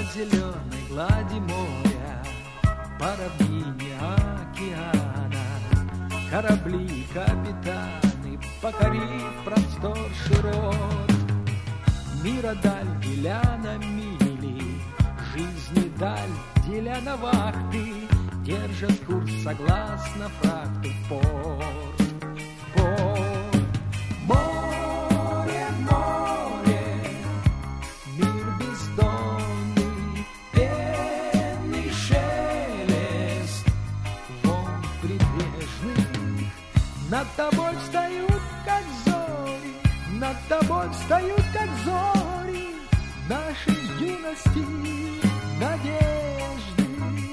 зеленой глади моря, по равнине океана, корабли, капитаны, покорив простор широт. Мира даль, деля на мили, жизни даль, деля на вахты, держат курс согласно фракту в порт. Море, море, мир бездонный, пенный шелест волн прибрежных. Над тобой встают, как зори, над тобой встают, как зори нашей юности, надежды.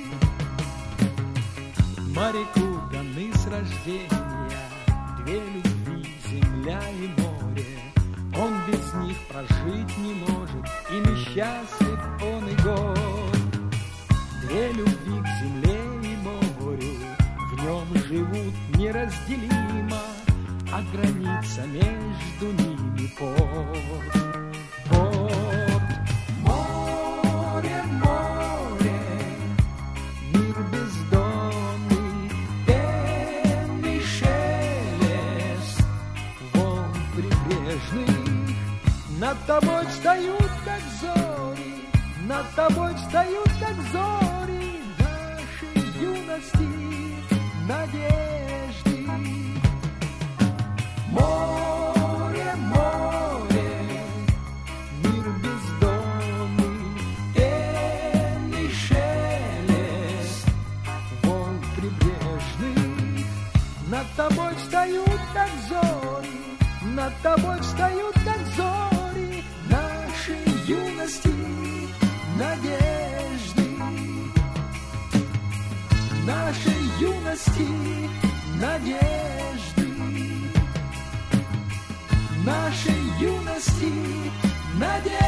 Моряку даны с рождения две любви, земля и море. Он без них прожить не может, и несчастлив он и год. Две любви к земле и морю, в нем живут неразделимо, а граница между ними порт. Море, море, мир бездонный, пенный шелест волн прибрежных. Над тобой встают, как зори, над тобой встают, как зори нашей юности, надежды. Море, море, мир бездонный, пенный шелест волн прибрежных. Над тобой встают, как зори, над тобой встают, как зори нашей юности, надежды. Нашей юности, надежды. Нашей юности, надежды.